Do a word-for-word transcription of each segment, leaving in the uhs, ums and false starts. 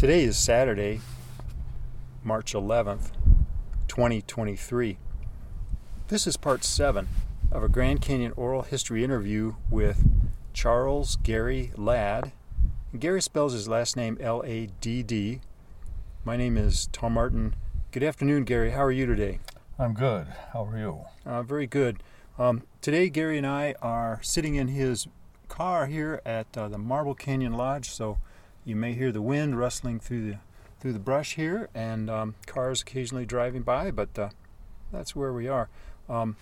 Today is Saturday, March eleventh, twenty twenty-three. This is part seven of a Grand Canyon oral history interview with Charles Gary Ladd. And Gary spells his last name L A D D. My name is Tom Martin. Good afternoon, Gary. How are you today? I'm good. How are you? Uh, very good. Um, today, Gary and I are sitting in his car here at uh, the Marble Canyon Lodge, so you may hear the wind rustling through the through the brush here, and um, cars occasionally driving by, but uh, that's where we are. Um,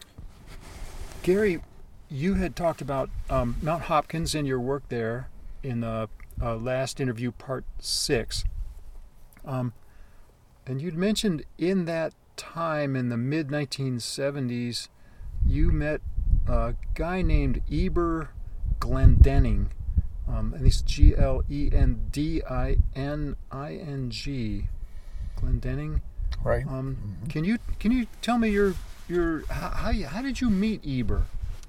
Gary, you had talked about um, Mount Hopkins and your work there in the uh, last interview, part six. Um, and you'd mentioned in that time, in the mid nineteen seventies, you met a guy named Eber Glendenning. Um, and it's G L E N D I N I N G, Glendenning. Right. Um, mm-hmm. Can you can you tell me your your how how, you, how did you meet Eber?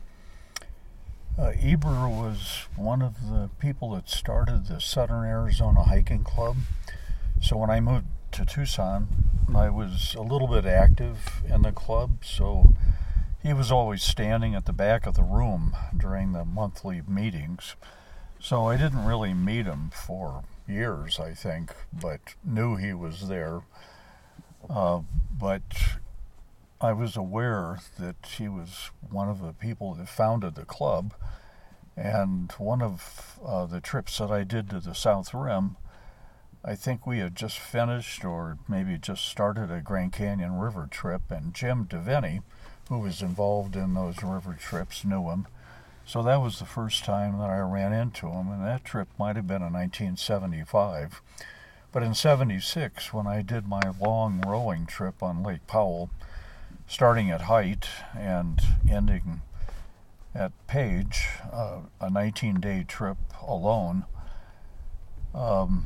Uh, Eber was one of the people that started the Southern Arizona Hiking Club. So when I moved to Tucson, I was a little bit active in the club. So he was always standing at the back of the room during the monthly meetings. So I didn't really meet him for years, I think, but knew he was there. Uh, but I was aware that he was one of the people that founded the club. And one of uh, the trips that I did to the South Rim, I think we had just finished or maybe just started a Grand Canyon river trip, and Jim DeVinny, who was involved in those river trips, knew him. So that was the first time that I ran into him, and that trip might have been in nineteen seventy-five. But in seventy-six, when I did my long rowing trip on Lake Powell, starting at Height and ending at Page, uh, a nineteen-day trip alone, um,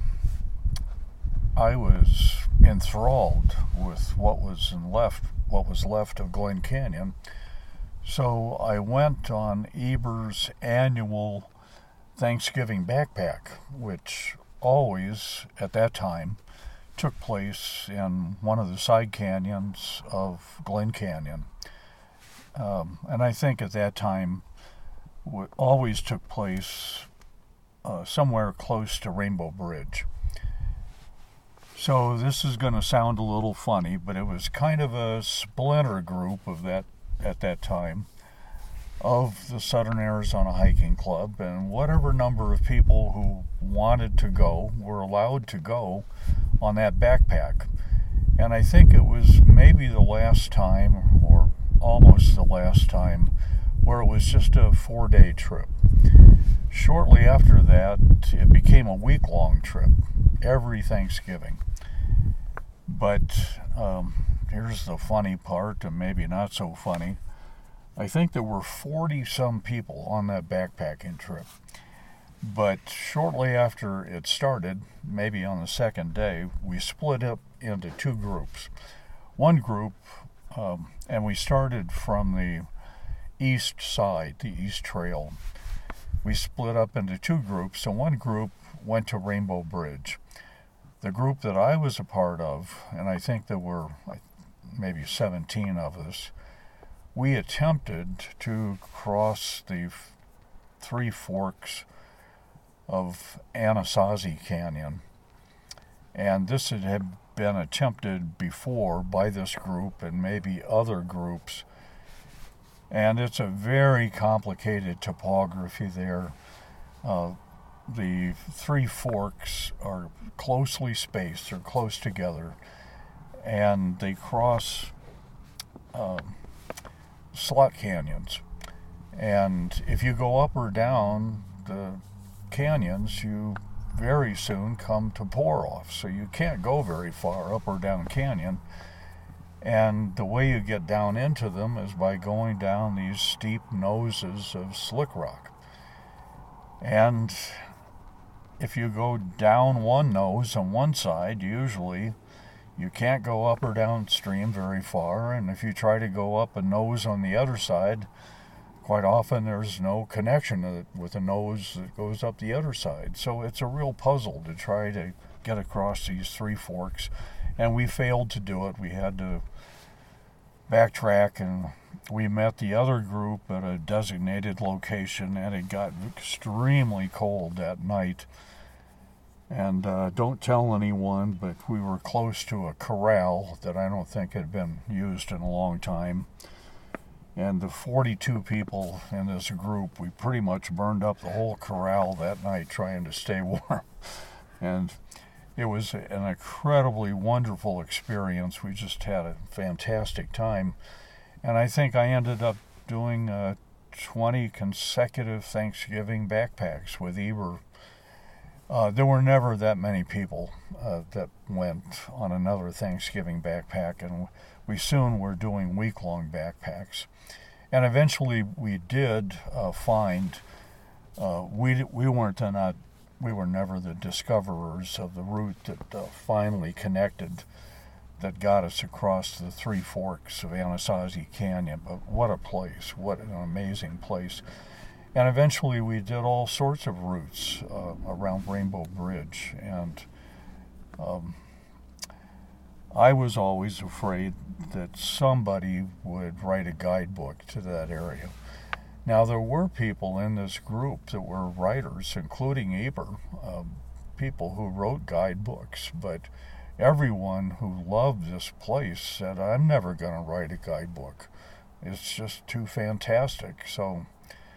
I was enthralled with what was in left, what was left of Glen Canyon. So I went on Eber's annual Thanksgiving backpack, which always, at that time, took place in one of the side canyons of Glen Canyon. Um, and I think at that time, it always took place uh, somewhere close to Rainbow Bridge. So this is going to sound a little funny, but it was kind of a splinter group of that at that time of the Southern Arizona Hiking Club, and whatever number of people who wanted to go were allowed to go on that backpack. And I think it was maybe the last time, or almost the last time, where it was just a four-day trip. Shortly after that, it became a week-long trip, every Thanksgiving. But um, here's the funny part, and maybe not so funny. I think there were forty-some people on that backpacking trip. But shortly after it started, maybe on the second day, we split up into two groups. One group, um, and we started from the east side, the east trail. We split up into two groups, so one group went to Rainbow Bridge. The group that I was a part of, and I think there were maybe seventeen of us, we attempted to cross the three forks of Anasazi Canyon. And this had been attempted before by this group and maybe other groups. And it's a very complicated topography there. Uh, the three forks are closely spaced, they're close together, and they cross um, slot canyons. And if you go up or down the canyons, you very soon come to pour off. So you can't go very far up or down canyon. And the way you get down into them is by going down these steep noses of slick rock. And if you go down one nose on one side, usually you can't go up or downstream very far. And if you try to go up a nose on the other side, quite often there's no connection with a nose that goes up the other side. So it's a real puzzle to try to get across these three forks. And we failed to do it. We had to backtrack, and we met the other group at a designated location, and it got extremely cold that night. And uh, don't tell anyone, but we were close to a corral that I don't think had been used in a long time. And the forty-two people in this group, we pretty much burned up the whole corral that night trying to stay warm. And it was an incredibly wonderful experience. We just had a fantastic time. And I think I ended up doing uh, twenty consecutive Thanksgiving backpacks with Eber. Uh, there were never that many people uh, that went on another Thanksgiving backpack, and we soon were doing week-long backpacks. And eventually we did uh, find, uh, we we weren't not, we were never the discoverers of the route that uh, finally connected, that got us across the three forks of Anasazi Canyon. But what a place, what an amazing place. And eventually we did all sorts of routes uh, around Rainbow Bridge. And um, I was always afraid that somebody would write a guidebook to that area. Now, there were people in this group that were writers, including Eber, um, people who wrote guidebooks, but everyone who loved this place said, I'm never going to write a guidebook. It's just too fantastic. So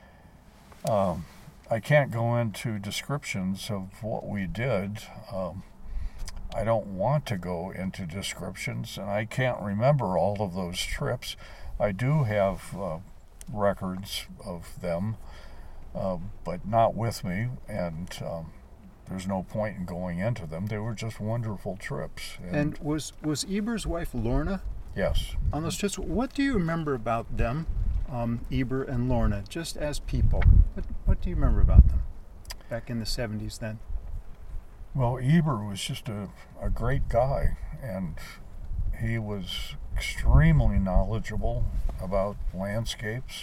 um, I can't go into descriptions of what we did. Um, I don't want to go into descriptions, and I can't remember all of those trips. I do have uh, records of them, uh, but not with me, and um, there's no point in going into them. They were just wonderful trips. And, and was was Eber's wife Lorna? Yes. On those trips, what do you remember about them, um, Eber and Lorna, just as people? What what do you remember about them back in the seventies then? Well, Eber was just a, a great guy, and he was extremely knowledgeable about landscapes.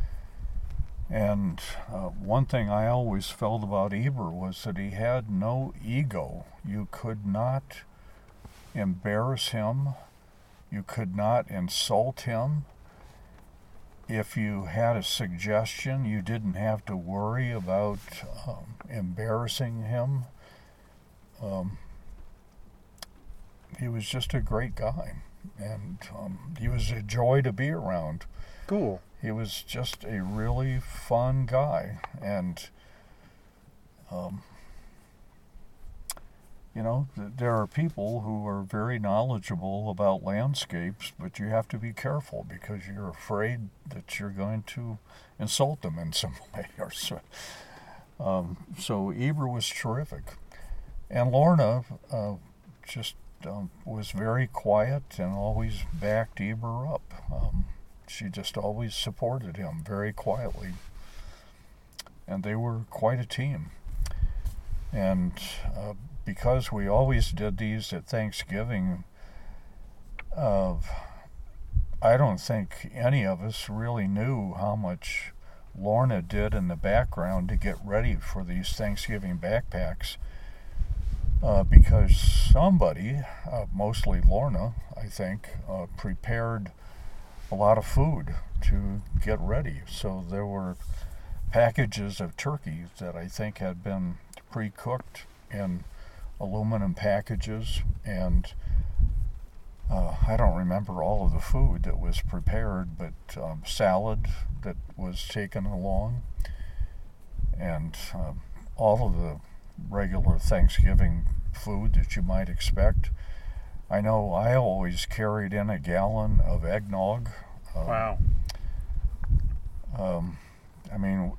And uh, one thing I always felt about Eber was that he had no ego. You could not embarrass him. You could not insult him. If you had a suggestion, you didn't have to worry about um, embarrassing him. Um, he was just a great guy, and um, he was a joy to be around. Cool. He was just a really fun guy, and um, you know, th- there are people who are very knowledgeable about landscapes, but you have to be careful because you're afraid that you're going to insult them in some way. Or so. Um, so Eber was terrific. And Lorna uh, just um, was very quiet and always backed Eber up. Um, she just always supported him very quietly. And they were quite a team. And uh, because we always did these at Thanksgiving, uh, I don't think any of us really knew how much Lorna did in the background to get ready for these Thanksgiving backpacks. Uh, because somebody, uh, mostly Lorna, I think, uh, prepared a lot of food to get ready. So there were packages of turkey that I think had been pre-cooked in aluminum packages, and uh, I don't remember all of the food that was prepared, but um, salad that was taken along, and um, all of the regular Thanksgiving food that you might expect. I know I always carried in a gallon of eggnog. Um, wow. Um, I mean,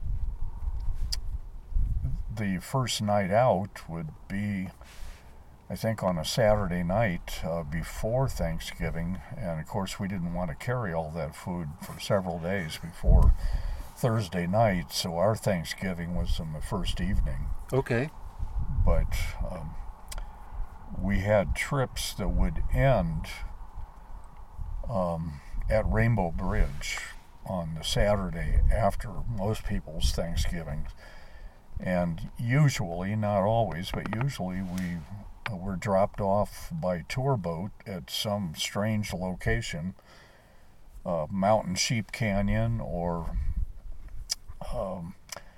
the first night out would be, I think, on a Saturday night uh, before Thanksgiving, and of course we didn't want to carry all that food for several days before Thursday night, so our Thanksgiving was on the first evening. Okay. But um, we had trips that would end um, at Rainbow Bridge, on the Saturday after most people's Thanksgiving. And usually, not always, but usually we were dropped off by tour boat at some strange location, uh, Mountain Sheep Canyon or um,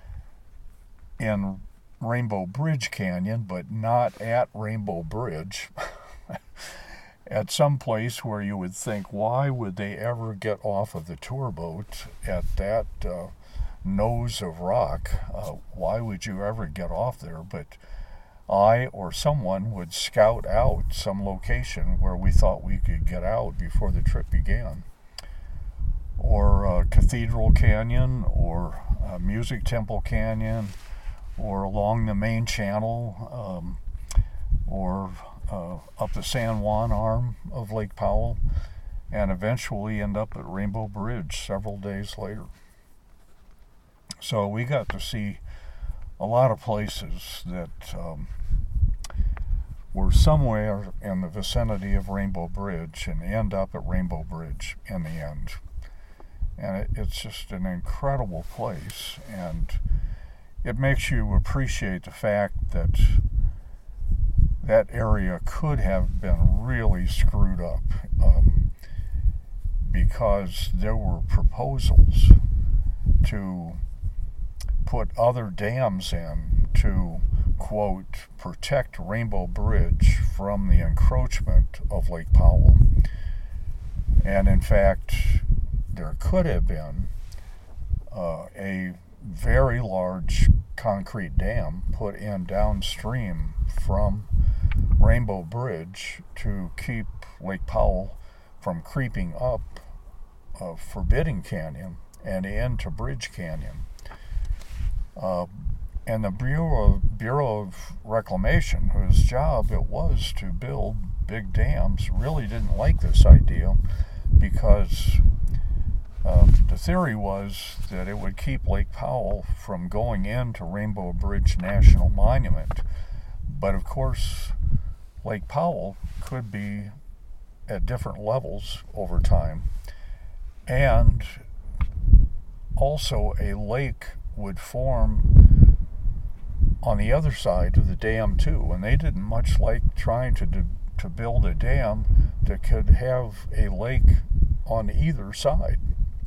in Rainbow Bridge Canyon, but not at Rainbow Bridge. At some place where you would think, why would they ever get off of the tour boat at that uh, nose of rock? Uh, why would you ever get off there? But I or someone would scout out some location where we thought we could get out before the trip began. Or uh, Cathedral Canyon, or uh, Music Temple Canyon, or along the main channel, um, or uh, up the San Juan arm of Lake Powell, and eventually end up at Rainbow Bridge several days later. So we got to see a lot of places that um, were somewhere in the vicinity of Rainbow Bridge and end up at Rainbow Bridge in the end. And it, it's just an incredible place, and it makes you appreciate the fact that that area could have been really screwed up, um, because there were proposals to put other dams in to, quote, protect Rainbow Bridge from the encroachment of Lake Powell. And in fact, there could have been uh, a very large concrete dam put in downstream from Rainbow Bridge to keep Lake Powell from creeping up uh, Forbidden Canyon and into Bridge Canyon. Uh, and the Bureau of, Bureau of Reclamation, whose job it was to build big dams, really didn't like this idea, because um, the theory was that it would keep Lake Powell from going into Rainbow Bridge National Monument. But of course, Lake Powell could be at different levels over time, and also a lake would form on the other side of the dam too, and they didn't much like trying to do, to build a dam that could have a lake on either side.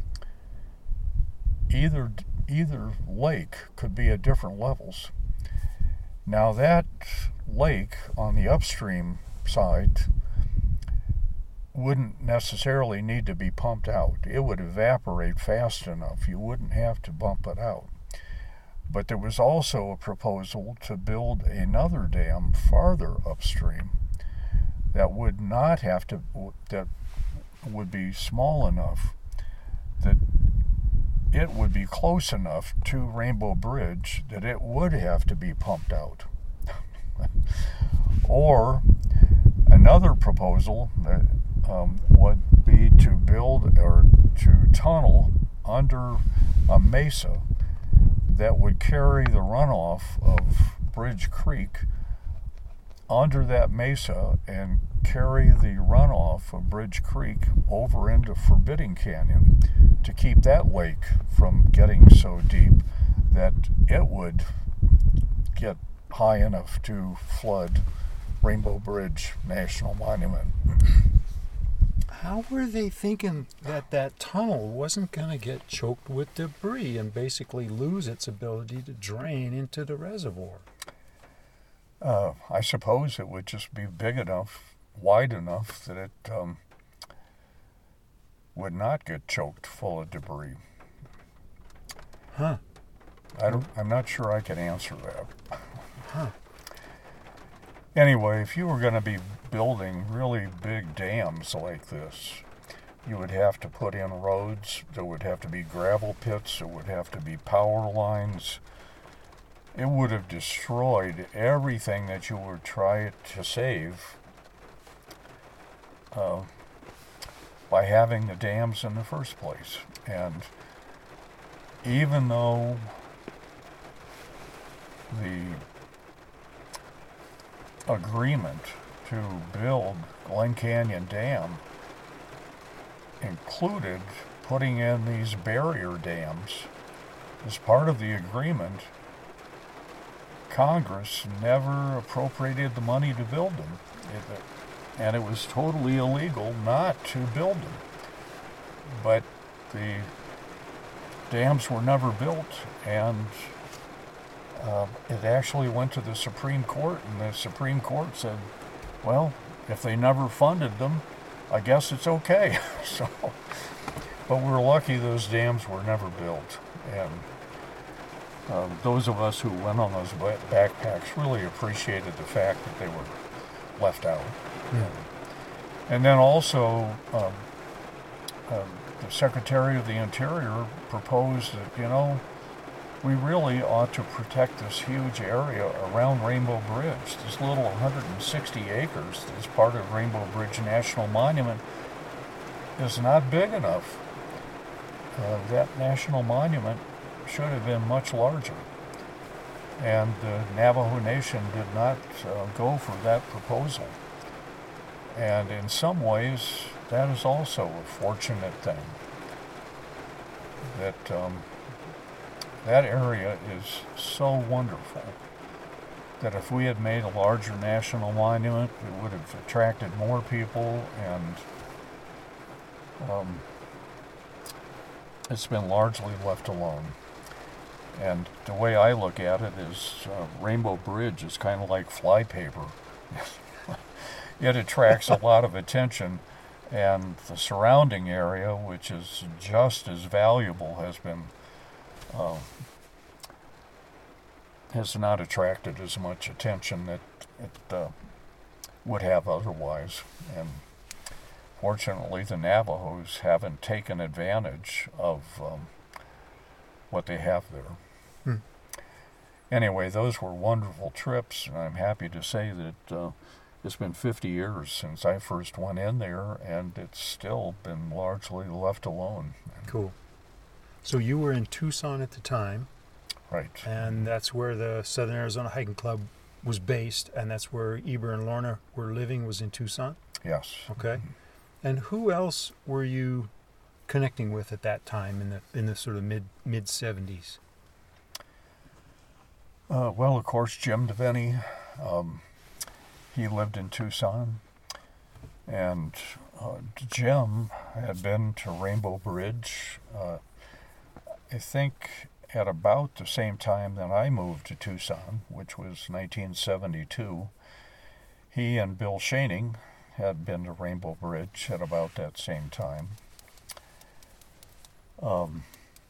Either either lake could be at different levels. Now that lake on the upstream side wouldn't necessarily need to be pumped out. It would evaporate fast enough. You wouldn't have to bump it out. But there was also a proposal to build another dam farther upstream that would not have to, that would be small enough that it would be close enough to Rainbow Bridge that it would have to be pumped out. Or another proposal that um, would be to build or to tunnel under a mesa that would carry the runoff of Bridge Creek under that mesa and carry the runoff of Bridge Creek over into Forbidden Canyon to keep that lake from getting so deep that it would get high enough to flood Rainbow Bridge National Monument. How were they thinking that that tunnel wasn't going to get choked with debris and basically lose its ability to drain into the reservoir? Uh, I suppose it would just be big enough, wide enough that it um, would not get choked full of debris. Huh. I don't, I'm not sure I can answer that. Huh. Anyway, if you were going to be building really big dams like this, you would have to put in roads, there would have to be gravel pits, there would have to be power lines. It would have destroyed everything that you were trying to save uh, by having the dams in the first place. And even though the agreement to build Glen Canyon Dam included putting in these barrier dams. As part of the agreement, Congress never appropriated the money to build them. It, and it was totally illegal not to build them. But the dams were never built, and uh, it actually went to the Supreme Court, and the Supreme Court said, well, if they never funded them, I guess it's okay. So, but we're lucky those dams were never built. And uh, those of us who went on those backpacks really appreciated the fact that they were left out. Yeah. And then also, um, um, the Secretary of the Interior proposed that, you know, we really ought to protect this huge area around Rainbow Bridge. This little one hundred sixty acres that's part of Rainbow Bridge National Monument is not big enough. Uh, that national monument should have been much larger. And the Navajo Nation did not uh, go for that proposal. And in some ways, that is also a fortunate thing. That um, that area is so wonderful that if we had made a larger national monument, it would have attracted more people, and um, it's been largely left alone. And the way I look at it is uh, Rainbow Bridge is kind of like flypaper. It attracts a lot of attention, and the surrounding area, which is just as valuable, has been uh, has not attracted as much attention that it uh, would have otherwise. And fortunately, the Navajos haven't taken advantage of um, what they have there. Hmm. Anyway, those were wonderful trips, and I'm happy to say that uh, it's been fifty years since I first went in there, and it's still been largely left alone. Cool. So you were in Tucson at the time. Right. And that's where the Southern Arizona Hiking Club was based, and that's where Eber and Lorna were living, was in Tucson? Yes. Okay. Mm-hmm. And who else were you connecting with at that time in the in the sort of mid mid seventies? Uh, well, of course, Jim Devaney. Um, he lived in Tucson, and uh, Jim had been to Rainbow Bridge, uh, I think, at about the same time that I moved to Tucson, which was nineteen seventy-two. He and Bill Schoening had been to Rainbow Bridge at about that same time. Um,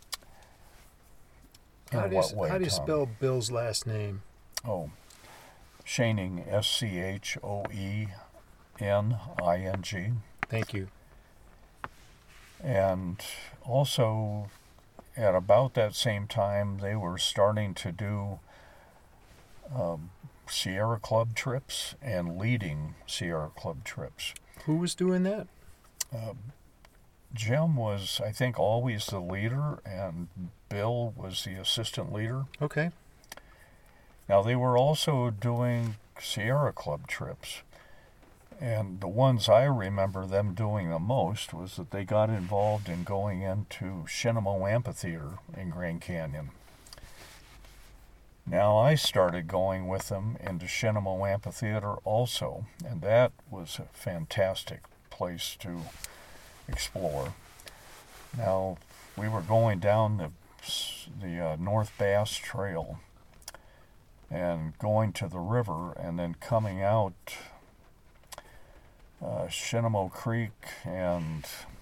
in how do what you, way, how do you Tom? spell Bill's last name? Oh, Schoening, S C H O E N I N G. Thank you. And also, at about that same time, they were starting to do um, Sierra Club trips and leading Sierra Club trips. Who was doing that? Uh, Jim was, I think, always the leader, and Bill was the assistant leader. Okay. Now, they were also doing Sierra Club trips, and the ones I remember them doing the most was that they got involved in going into Shinamo Amphitheater in Grand Canyon. Now, I started going with them into Shinamo Amphitheater also, and that was a fantastic place to explore. Now, we were going down the, the uh, North Bass Trail and going to the river, and then coming out uh, Shinamo Creek and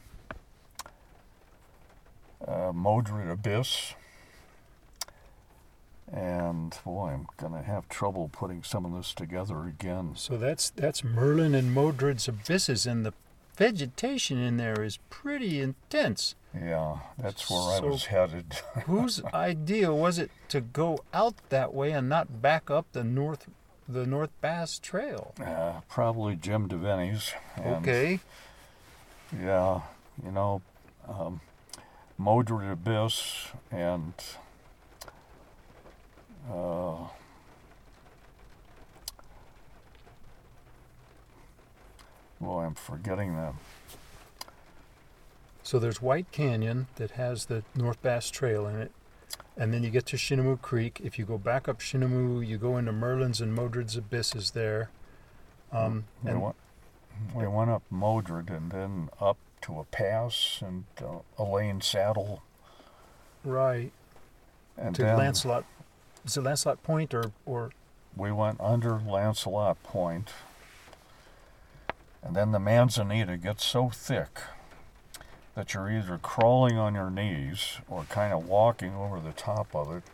uh, Modred Abyss. And boy, I'm gonna have trouble putting some of this together again. So that's that's Merlin and Modred's abysses, and the vegetation in there is pretty intense. Yeah, that's where So I was headed. Whose idea was it to go out that way and not back up the north the North Bass Trail? Uh, probably Jim Devaney's. And, Okay. Yeah, you know, um, Modred Abyss and uh, well, I'm forgetting the So there's White Canyon that has the North Bass Trail in it. And then you get to Shinnemoo Creek. If you go back up Shinnemoo, you go into Merlin's and Modred's Abysses there. Um, we, and went, we went up Modred and then up to a pass and uh, Elaine Saddle. Right. And to then Lancelot. Is it Lancelot Point or, or? We went under Lancelot Point. And then the Manzanita gets so thick that you're either crawling on your knees or kind of walking over the top of it.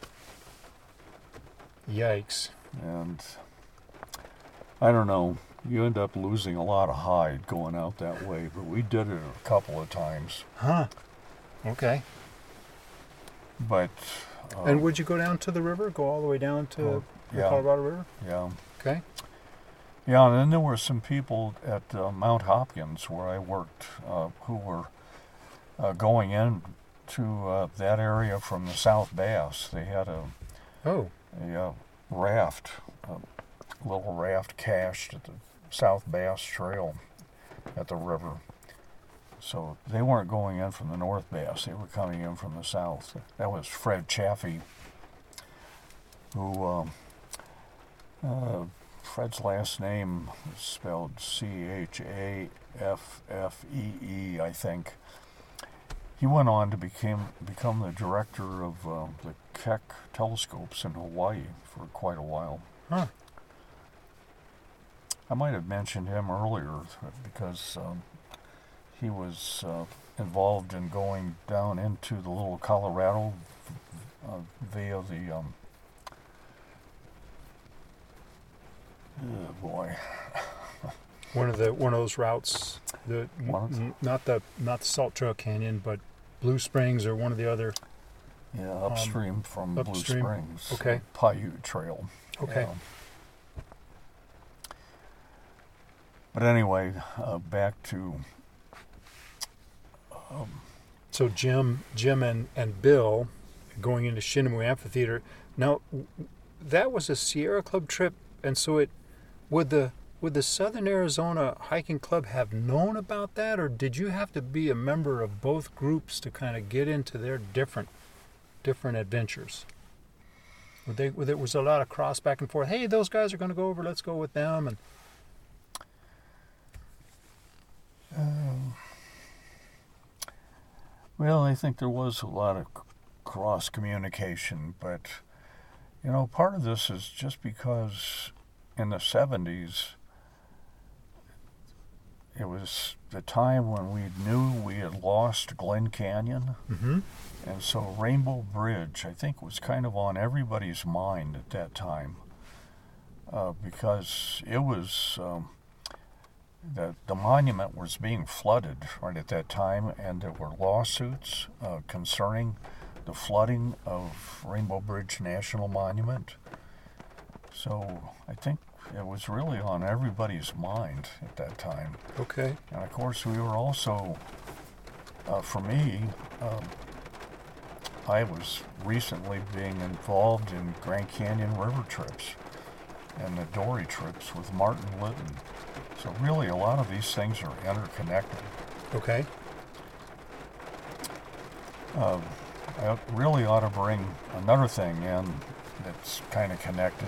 Yikes. And I don't know, you end up losing a lot of hide going out that way, but we did it a couple of times. Huh. Okay. But... Uh, and would you go down to the river? Go all the way down to uh, the yeah, Colorado River? Yeah. Okay. Yeah, and then there were some people at uh, Mount Hopkins where I worked uh, who were uh, going in to uh, that area from the South Bass. They had a, oh. a uh, raft, a little raft cached at the South Bass Trail at the river. So they weren't going in from the North Bass, they were coming in from the south. That was Fred Chaffee, who, um, uh, Fred's last name is spelled C H A F F E E, I think. He went on to became, become the director of uh, the Keck telescopes in Hawaii for quite a while. Huh. I might have mentioned him earlier because um, he was uh, involved in going down into the little Colorado uh, via the, um, oh boy. One of the one of those routes, the One n- not the not the Salt Trail Canyon, but Blue Springs or one of the other. Yeah, upstream um, from upstream. Blue Springs. Okay. Paiute Trail. Okay. Yeah. But anyway, uh, back to. Um, so Jim, Jim and, and Bill going into Shinnemoo Amphitheater. Now, that was a Sierra Club trip, and so it would the would the Southern Arizona Hiking Club have known about that, or did you have to be a member of both groups to kind of get into their different different adventures? Would they? There was a lot of cross back and forth. Hey, those guys are going to go over. Let's go with them. And um, well, I think there was a lot of cross communication, but you know, part of this is just because in the seventies. It was the time when we knew we had lost Glen Canyon. Mm-hmm. And so Rainbow Bridge, I think, was kind of on everybody's mind at that time. Uh, because it was, um, the, the monument was being flooded right at that time, and there were lawsuits uh, concerning the flooding of Rainbow Bridge National Monument. So I think it was really on everybody's mind at that time. Okay. And of course, we were also, uh, for me, um, I was recently being involved in Grand Canyon river trips and the Dory trips with Martin Litton. So really, a lot of these things are interconnected. Okay. Uh, I really ought to bring another thing in that's kind of connected.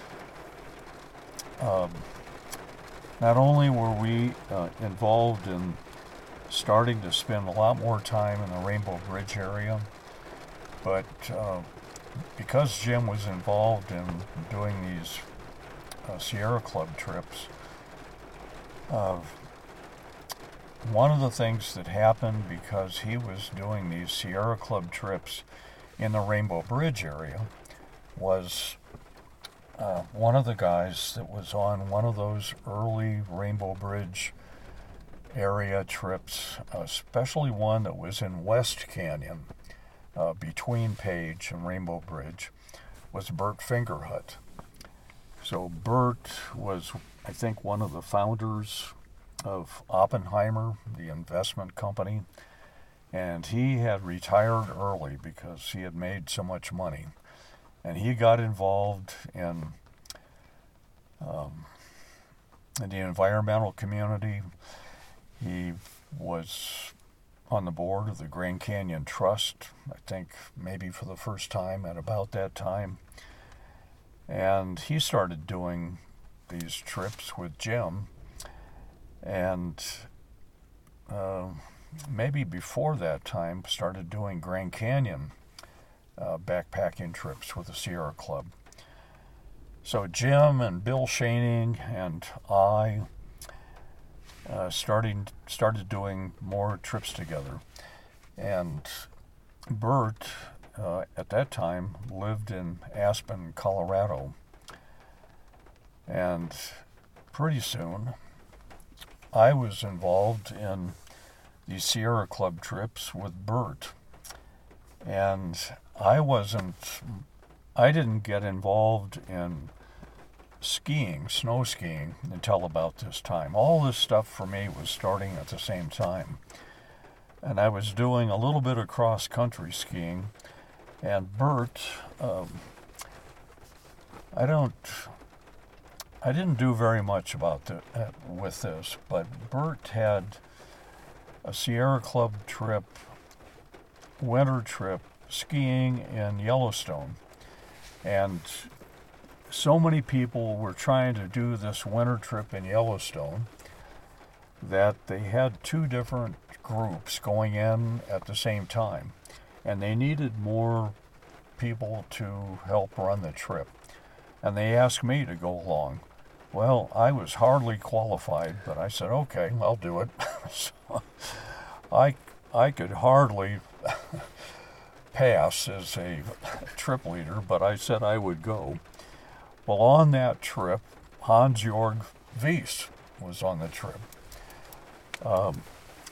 Um, not only were we uh, involved in starting to spend a lot more time in the Rainbow Bridge area, but uh, because Jim was involved in doing these uh, Sierra Club trips, uh, one of the things that happened because he was doing these Sierra Club trips in the Rainbow Bridge area was Uh, one of the guys that was on one of those early Rainbow Bridge area trips, especially one that was in West Canyon, uh, between Page and Rainbow Bridge, was Bert Fingerhut. So Bert was, I think, one of the founders of Oppenheimer, the investment company, and he had retired early because he had made so much money. And he got involved in, um, in the environmental community. He was on the board of the Grand Canyon Trust, I think maybe for the first time at about that time. And he started doing these trips with Jim. And uh, maybe before that time, started doing Grand Canyon uh, backpacking trips with the Sierra Club. So Jim and Bill Shaning and I uh, starting, started doing more trips together. And Bert, uh, at that time, lived in Aspen, Colorado. And pretty soon, I was involved in these Sierra Club trips with Bert. And I wasn't, I didn't get involved in skiing, snow skiing, until about this time. All this stuff for me was starting at the same time. And I was doing a little bit of cross-country skiing. And Bert, um, I don't, I didn't do very much about the, uh, with this, but Bert had a Sierra Club trip, winter trip, skiing in Yellowstone. And so many people were trying to do this winter trip in Yellowstone that they had two different groups going in at the same time. And they needed more people to help run the trip. And they asked me to go along. Well, I was hardly qualified, but I said, okay, I'll do it. So I, I could hardly pass as a trip leader, but I said I would go. Well, on that trip, Hans-Jörg Wyss was on the trip. Um,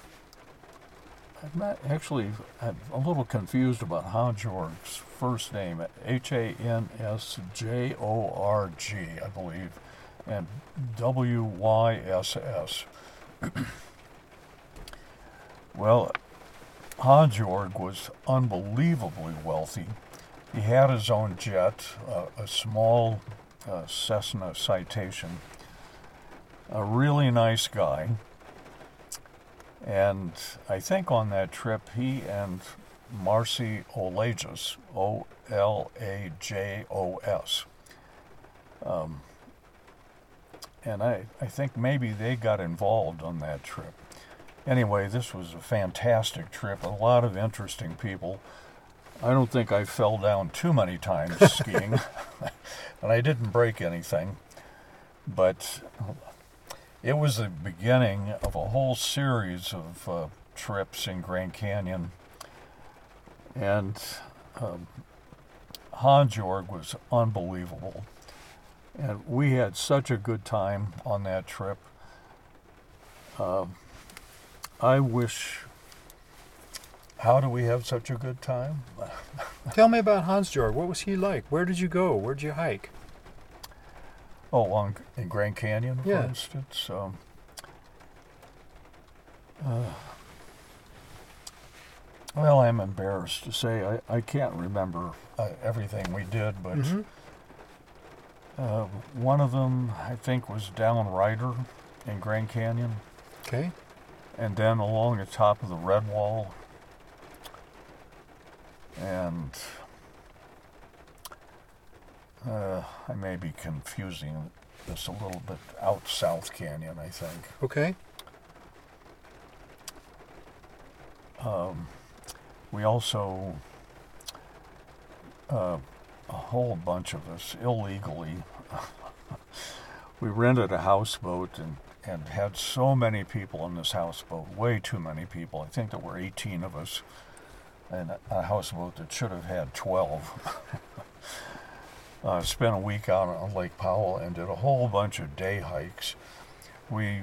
I'm not actually, I'm a little confused about Hans-Jörg's first name, H A N S J O R G, I believe, and W Y S S. Well, Hans-Jörg was unbelievably wealthy. He had his own jet, uh, a small uh, Cessna Citation, a really nice guy. And I think on that trip, he and Marcy Olajos, O L A J O S, um, and I, I think maybe they got involved on that trip. Anyway, this was a fantastic trip, a lot of interesting people. I don't think I fell down too many times skiing, and I didn't break anything, but it was the beginning of a whole series of uh, trips in Grand Canyon. And um, Hans-Jörg was unbelievable. And we had such a good time on that trip. Uh, I wish... How do we have such a good time? Tell me about Hans-Jörg. What was he like? Where did you go? Where did you hike? Oh, on, in Grand Canyon, for yeah. instance. Um, uh, well, I'm embarrassed to say I, I can't remember uh, everything we did, but mm-hmm. uh, one of them, I think, was down Ryder in Grand Canyon. Okay. And then along the top of the Red Wall. And uh, I may be confusing this a little bit. Out South Canyon, I think. Okay. Um, we also, uh, a whole bunch of us, illegally, we rented a houseboat and, and had so many people in this houseboat, way too many people. I think there were eighteen of us. And a houseboat that should have had twelve. uh, spent a week out on Lake Powell and did a whole bunch of day hikes. We,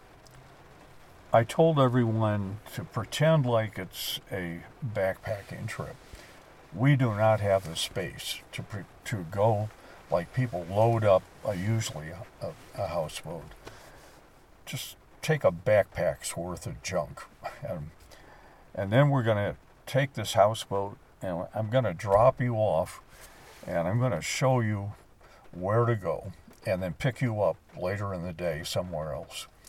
I told everyone to pretend like it's a backpacking trip. We do not have the space to pre- to go like people load up uh, usually a, a, a houseboat. Just take a backpack's worth of junk, and, and then we're going to take this houseboat, and I'm going to drop you off, and I'm going to show you where to go, and then pick you up later in the day somewhere else.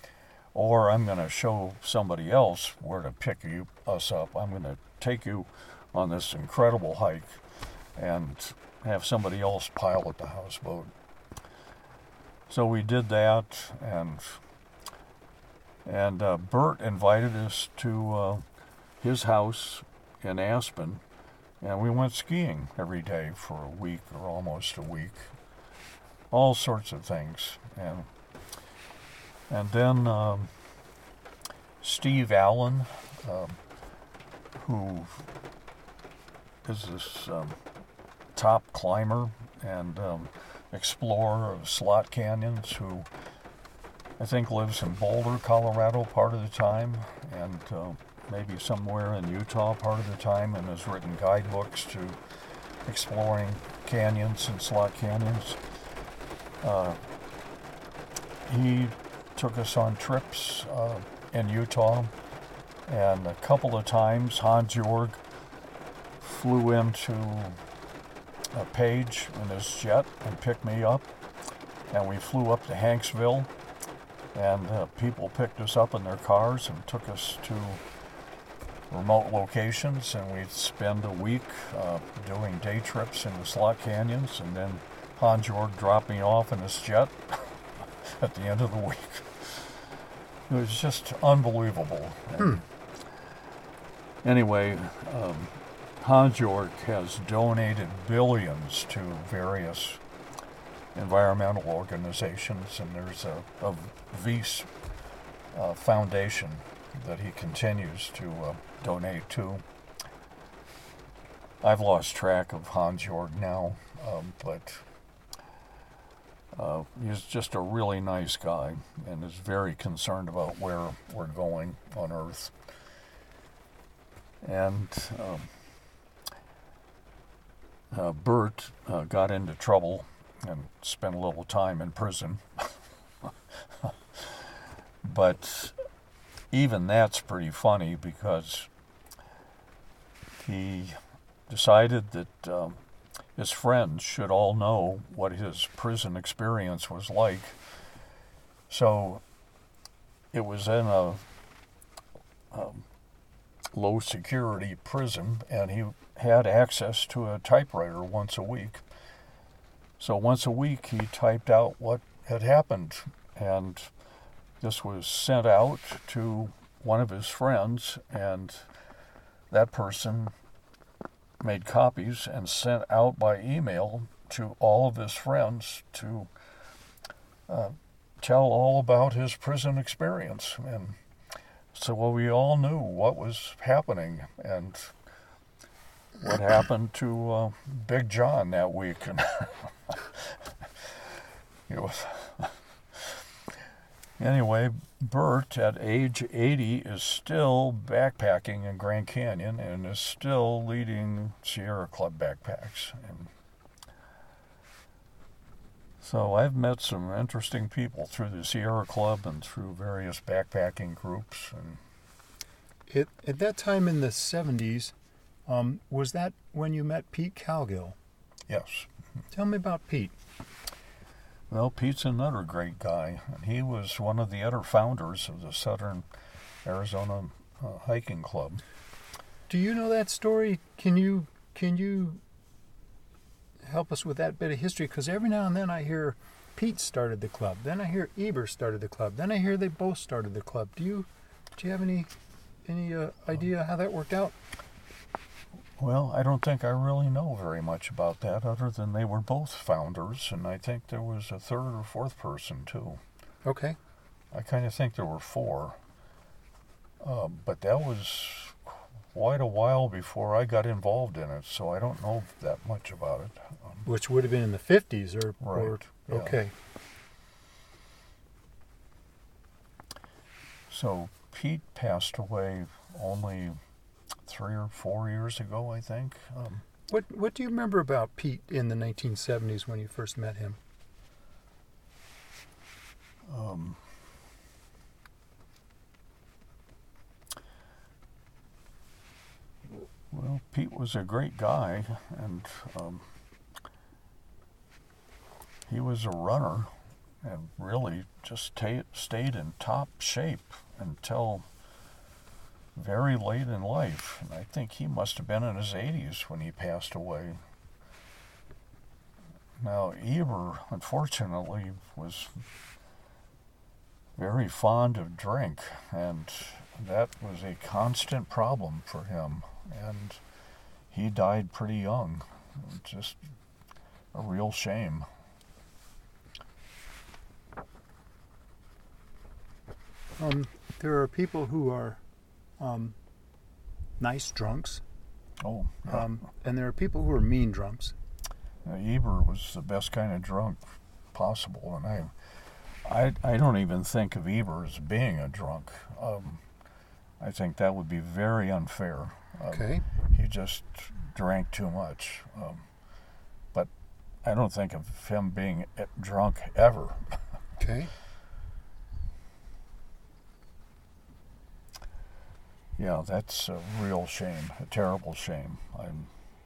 or I'm going to show somebody else where to pick you us up. I'm going to take you on this incredible hike and have somebody else pilot the houseboat. So we did that, and and uh, Bert invited us to uh, his house in Aspen, and we went skiing every day for a week or almost a week. All sorts of things, and and then um, Steve Allen, um, who is this um, top climber and um, explorer of slot canyons, who I think lives in Boulder, Colorado part of the time, and uh, maybe somewhere in Utah part of the time, and has written guidebooks to exploring canyons and slot canyons. Uh, he took us on trips uh, in Utah, and a couple of times Hans Jorg flew into a Page in his jet and picked me up, and we flew up to Hanksville, and uh, people picked us up in their cars and took us to remote locations, and we'd spend a week uh, doing day trips in the slot canyons, and then Hans Jorg dropped me off in his jet at the end of the week. It was just unbelievable. Hmm. Anyway, um, Hans Jorg has donated billions to various environmental organizations, and there's a, a Weiss uh, Foundation that he continues to uh, donate to. I've lost track of Hans Jorg now, um, but uh, he's just a really nice guy and is very concerned about where we're going on Earth. And um, uh, Bert uh, got into trouble and spent a little time in prison. But even that's pretty funny, because he decided that um, his friends should all know what his prison experience was like. So it was in a um, low security prison, and he had access to a typewriter once a week. So once a week he typed out what had happened, and this was sent out to one of his friends, and that person made copies and sent out by email to all of his friends to uh, tell all about his prison experience. And so well, we all knew what was happening and what happened to uh, Big John that week. And it was... Anyway, Bert, at age eighty, is still backpacking in Grand Canyon and is still leading Sierra Club backpacks. And so I've met some interesting people through the Sierra Club and through various backpacking groups. And It, at that time in the seventies, um, was that when you met Pete Calgill? yes. Tell me about Pete. Well, Pete's another great guy, and he was one of the other founders of the Southern Arizona uh, Hiking Club. Do you know that story? Can you can you help us with that bit of history? Because every now and then I hear Pete started the club, then I hear Eber started the club, then I hear they both started the club. Do you do you have any any uh, idea how that worked out? Well, I don't think I really know very much about that, other than they were both founders, and I think there was a third or fourth person, too. Okay. I kind of think there were four. Uh, but that was quite a while before I got involved in it, so I don't know that much about it. Um, Which would have been in the fifties, or... Right, or yeah. Okay. So Pete passed away only three or four years ago, I think. Um, What What do you remember about Pete in the nineteen seventies when you first met him? um, well, Pete was a great guy, and um, he was a runner, and really just ta- stayed in top shape until very late in life. And I think he must have been in his eighties when he passed away. Now, Eber, unfortunately, was very fond of drink, and that was a constant problem for him. And he died pretty young. Just a real shame. Um, there are people who are um, nice drunks, Oh, yeah. um, and there are people who are mean drunks. Uh, Eber was the best kind of drunk possible, and I, I, I don't even think of Eber as being a drunk. Um, I think that would be very unfair. Um, Okay. He just drank too much. Um, but I don't think of him being drunk ever. Okay. Yeah, that's a real shame, a terrible shame. I'm,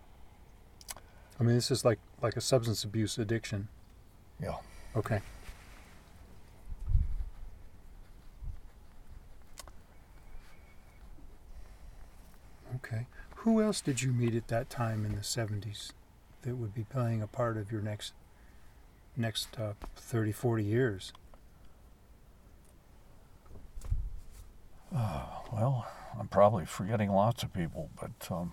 I mean, this is like like a substance abuse addiction. yeah. Okay. Okay. Who else did you meet at that time in the seventies that would be playing a part of your next next uh, thirty, forty years? Uh, well, I'm probably forgetting lots of people, but um,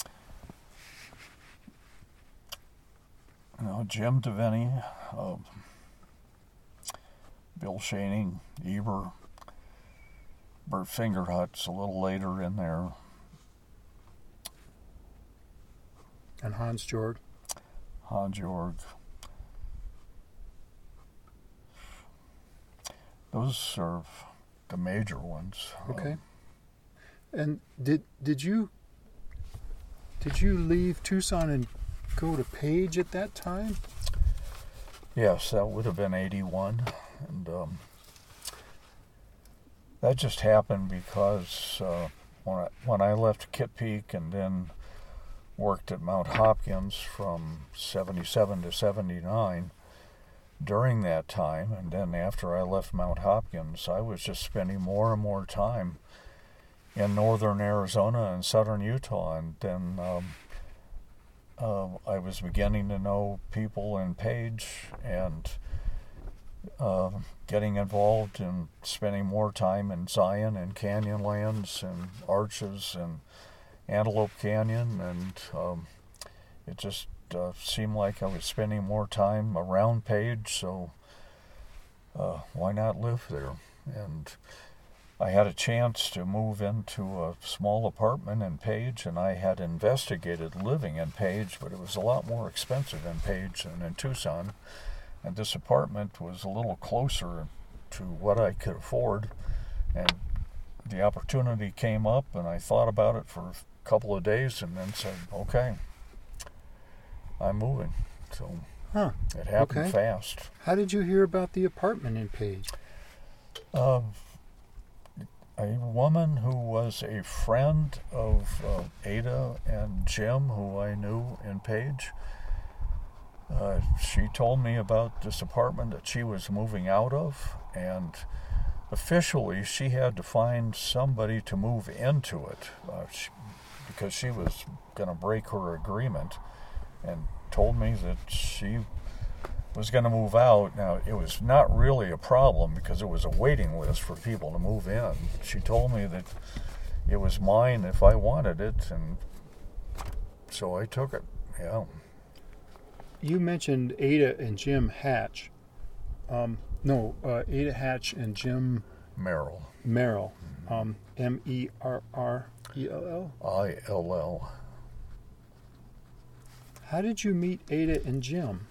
you know, Jim Deviney, uh, Bill Shaning, Eber, Bert Fingerhut's a little later in there. And Hans Jorg? Hans Jorg. Those are the major ones. Okay. Um, And did did you did you leave Tucson and go to Page at that time? yes, that would have been eighty-one, and um, that just happened because uh, when I, when I left Kit Peak and then worked at Mount Hopkins from seventy-seven to seventy-nine. During that time, and then after I left Mount Hopkins, I was just spending more and more time in northern Arizona and southern Utah, and then um, uh, I was beginning to know people in Page and uh, getting involved in spending more time in Zion and Canyonlands and Arches and Antelope Canyon, and um, it just uh, seemed like I was spending more time around Page, so uh, why not live there? And I had a chance to move into a small apartment in Page, and I had investigated living in Page, but it was a lot more expensive in Page than in Tucson, and this apartment was a little closer to what I could afford, and the opportunity came up, and I thought about it for a couple of days and then said, okay, I'm moving. So Huh. it happened Okay. fast. How did you hear about the apartment in Page? Uh, a woman who was a friend of uh, Ada and Jim, who I knew in Page, uh, she told me about this apartment that she was moving out of, and officially she had to find somebody to move into it uh, she, because she was going to break her agreement, and told me that she was going to move out. Now, it was not really a problem because it was a waiting list for people to move in. She told me that it was mine if I wanted it, and so I took it. Yeah. You mentioned Ada and Jim Hatch. Um, no, uh, Ada Hatch and Jim Merrill. Merrill. Um, M E R R E L L. I L L. How did you meet Ada and Jim?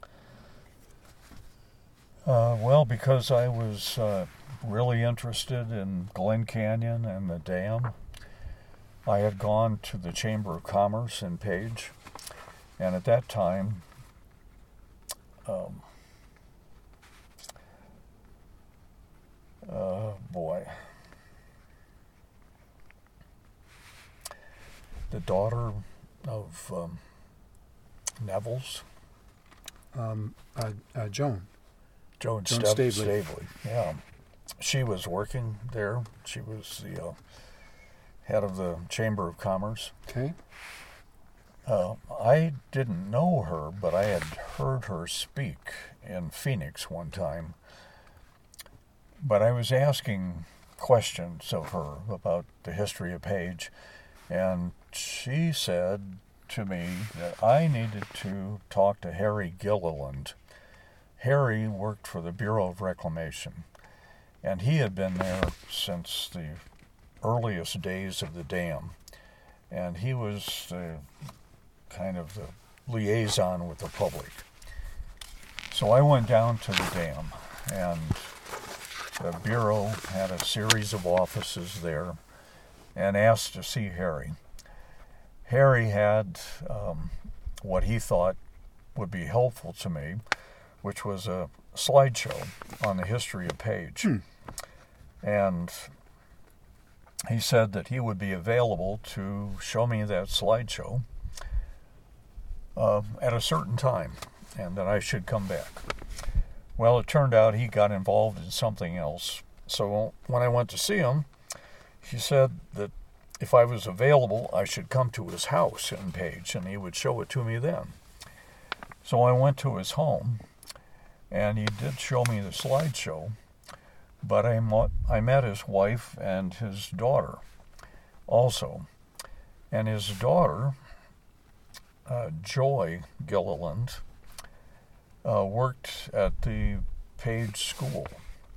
Uh, well, because I was uh, really interested in Glen Canyon and the dam. I had gone to the Chamber of Commerce in Page, and at that time, um, uh, boy, the daughter of um, Neville's, Um, uh, uh, Joan. Joan, Joan Stav- Stavely. Stavely. Yeah. She was working there. She was the uh, head of the Chamber of Commerce. Okay. Uh, I didn't know her, but I had heard her speak in Phoenix one time. But I was asking questions of her about the history of Page, and she said to me that I needed to talk to Harry Gilliland. Harry worked for the Bureau of Reclamation, and he had been there since the earliest days of the dam, and he was the kind of the liaison with the public. So I went down to the dam, and the Bureau had a series of offices there, and asked to see Harry. Harry had um, what he thought would be helpful to me, which was a slideshow on the history of Page. Hmm. And he said that he would be available to show me that slideshow uh, at a certain time, and that I should come back. Well, it turned out he got involved in something else. So when I went to see him, he said that if I was available, I should come to his house in Page, and he would show it to me then. So I went to his home, and he did show me the slideshow, but I met, I met his wife and his daughter also. And his daughter, uh, Joy Gilliland, uh, worked at the Page School.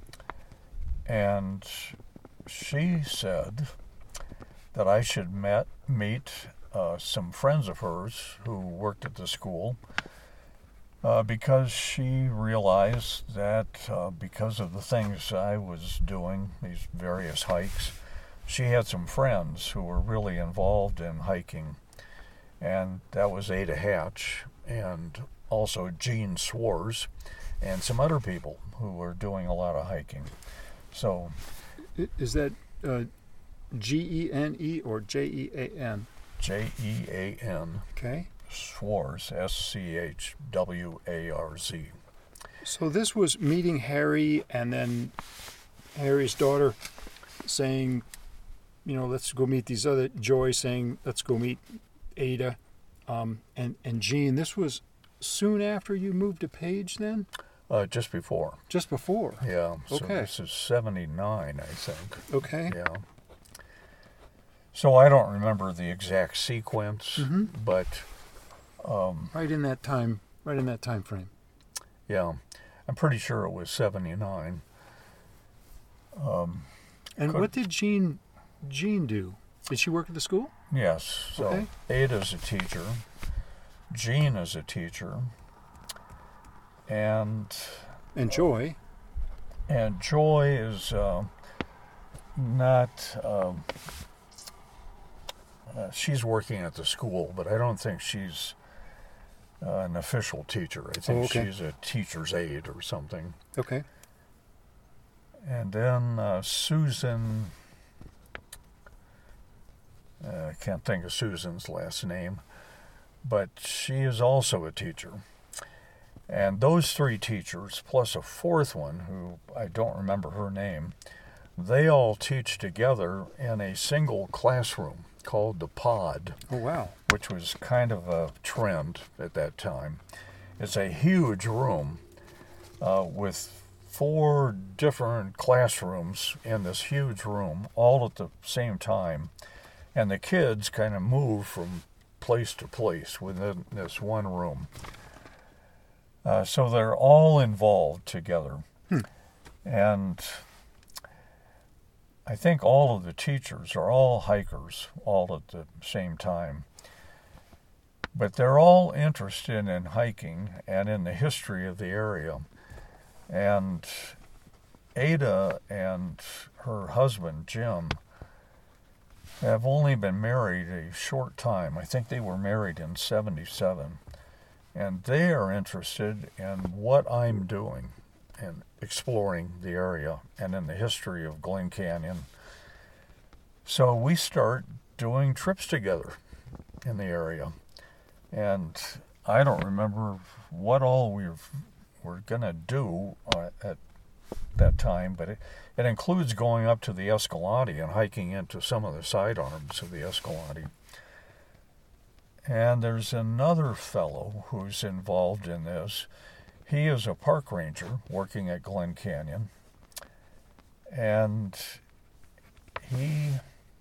And she said that I should met, meet uh, some friends of hers who worked at the school, uh, because she realized that uh, because of the things I was doing, these various hikes, she had some friends who were really involved in hiking. And that was Ada Hatch, and also Gene Swars, and some other people who were doing a lot of hiking. So, Is that uh, G E N E or J E A N? J E A N, Okay. Schwarz, S C H W A R Z. So this was meeting Harry, and then Harry's daughter saying, you know, let's go meet these other, Joy saying, let's go meet Ada, um, and, and Gene. This was soon after you moved to Page then? Uh, just before. Just before? Yeah, so Okay. this is seventy-nine, I think. Okay. Yeah. So I don't remember the exact sequence, Mm-hmm. but um, Right in that time, right in that time frame. yeah, I'm pretty sure it was seventy-nine. Um, And Could- what did Jean Jean do? Did she work at the school? yes, so Okay. Ada's a teacher, Jean is a teacher, and And Joy? and Joy is uh, not. Um, uh, she's working at the school, but I don't think she's uh, an official teacher. I think Oh, okay. she's a teacher's aide or something. Okay. And then uh, Susan, uh, I can't think of Susan's last name, but she is also a teacher. And those three teachers, plus a fourth one who I don't remember her name, they all teach together in a single classroom called the Pod, Oh, wow. which was kind of a trend at that time. It's a huge room uh, with four different classrooms in this huge room, all at the same time. And the kids kind of move from place to place within this one room. Uh, so they're all involved together. Hmm. And I think all of the teachers are all hikers all at the same time. But they're all interested in hiking and in the history of the area. And Ada and her husband, Jim, have only been married a short time. I think they were married in seventy-seven. And they are interested in what I'm doing and exploring the area and in the history of Glen Canyon. So we start doing trips together in the area. And I don't remember what all we've we're going to do uh, at that time, but it, it includes going up to the Escalante and hiking into some of the side arms of the Escalante. And there's another fellow who's involved in this. He is a park ranger working at Glen Canyon, and he,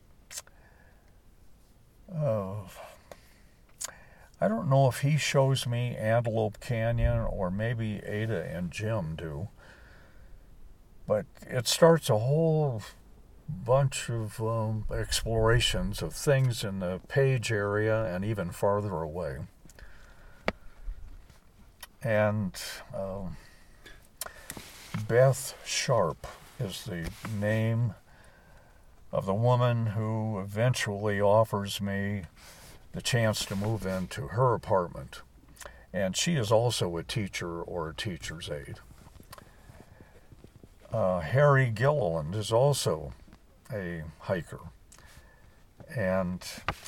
uh, I don't know if he shows me Antelope Canyon or maybe Ada and Jim do, but it starts a whole bunch of um, explorations of things in the Page area and even farther away. And uh, Beth Sharp is the name of the woman who eventually offers me the chance to move into her apartment. And she is also a teacher or a teacher's aide. Uh, Harry Gilliland is also a hiker. And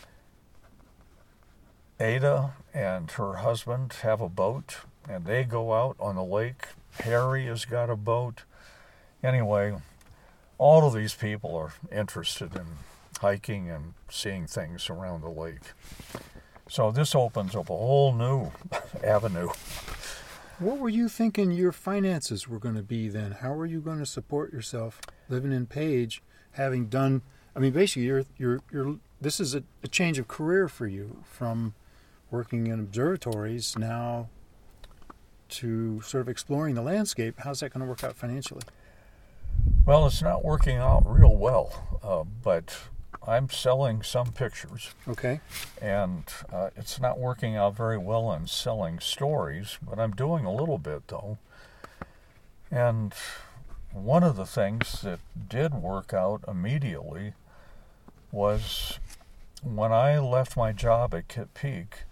Ada and her husband have a boat, and they go out on the lake. Harry has got a boat. Anyway, all of these people are interested in hiking and seeing things around the lake. So this opens up a whole new avenue. What were you thinking your finances were going to be then? How were you going to support yourself living in Page, having done, I mean, basically, you're, you're, you're, this is a, a change of career for you from working in observatories now to sort of exploring the landscape. How's that going to work out financially? Well, it's not working out real well, uh, but I'm selling some pictures. Okay. And uh, it's not working out very well in selling stories, but I'm doing a little bit, though. And one of the things that did work out immediately was when I left my job at Kitt Peak,